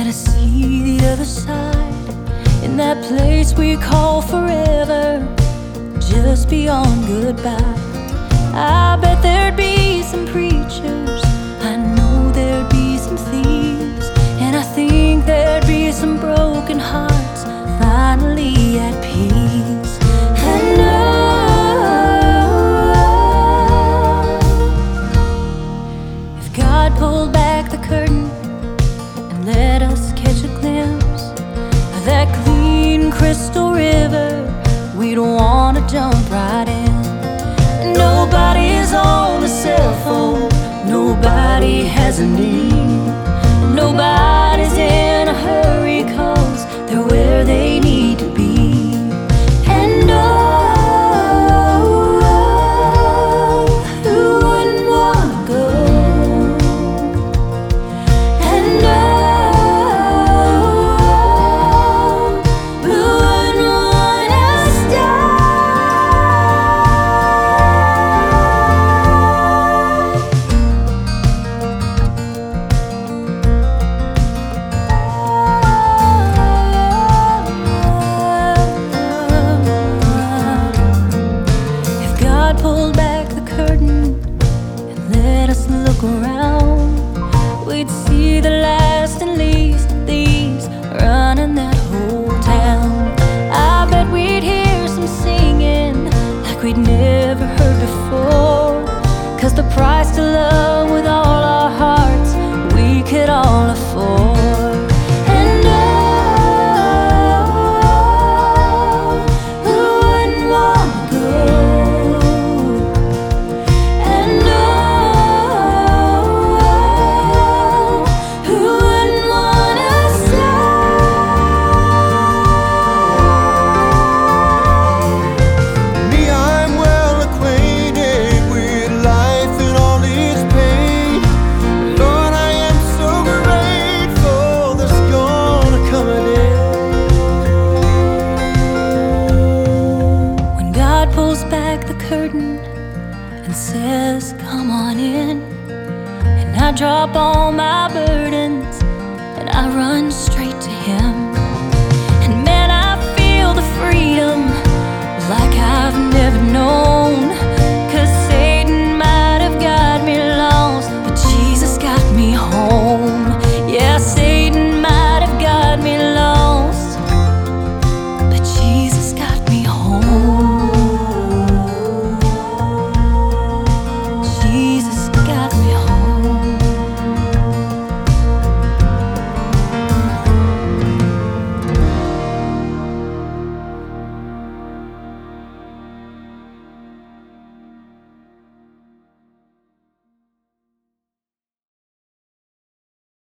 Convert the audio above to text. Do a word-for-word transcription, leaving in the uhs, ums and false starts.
gotta see the other side, in that place we call forever, just beyond goodbye. I bet there'd be some preachers, I know there'd be some thieves, and I think there'd be some broken hearts finally at peace. And oh, if God pulled back the curtain and let us catch a glimpse of that clean crystal river, we'd want to jump right in. Nobody's on a cell phone, nobody has a need, nobody's in a hurry 'cause they're where they